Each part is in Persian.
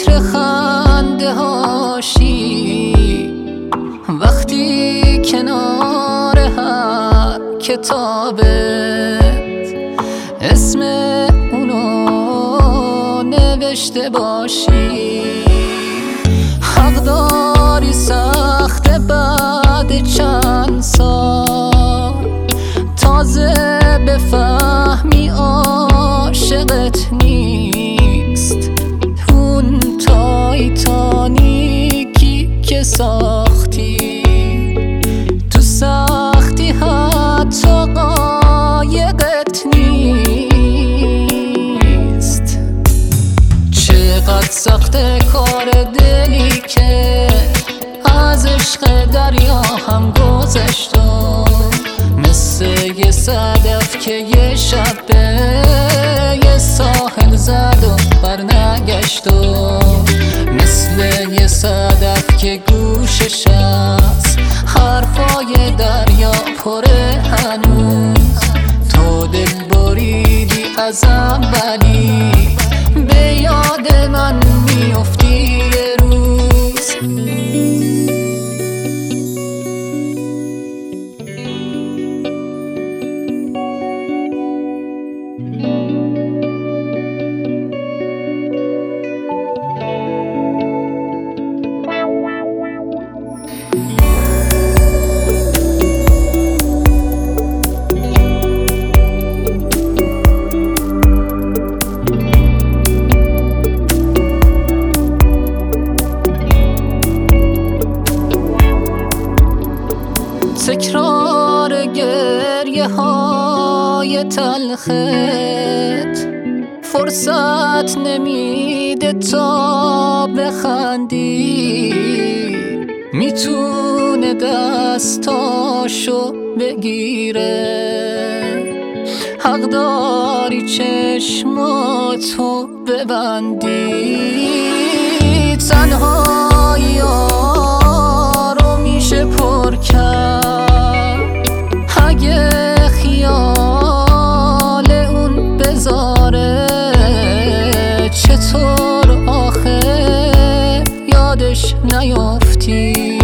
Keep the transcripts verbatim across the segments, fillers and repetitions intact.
فکر خنده هاشی وقتی کنار هر کتابت اسم اونو نوشته باشی. حق داری سخت بعد چند سال تازه بفهمی عاشقت نیست. اون تایتانیکی که ساختی تو سختی حتی قایقت نیست. چقدر سخت کار دلی که از عشق دریا هم گذشت و مثل یه صدف که یه شب به یه ساحل زد و برنگشت و مثل یه صدف که گوشش از حرفای دریا پره هنوز. تو دل بریدی ازم ولی به یاد من میافتی یه روز. تکرار گریه های تلخت فرصت نمیده تا بخندی. میتونه دستاشو بگیره، حق داری چشماتو ببندی. تنهایی رو میشه پر کرد اگه خیال اون بذاره. چطور آخه یادش نیافتی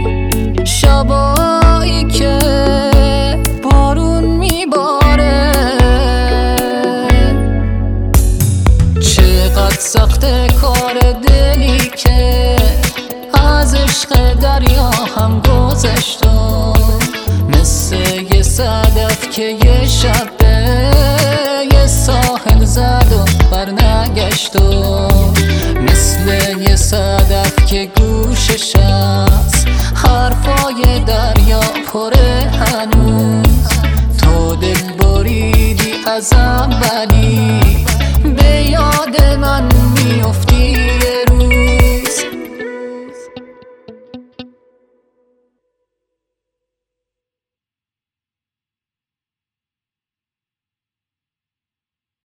شبایی که بارون میباره. چقدر سخت کار دلی که از عشق دریا هم گذشت و مثل یه صدف که یه شب به یه ساحل زد و برنگشت و مثل یه صدف که گوشش از حرفای دریا پره هنوز. تو دل بریدی ازم ولی به یاد من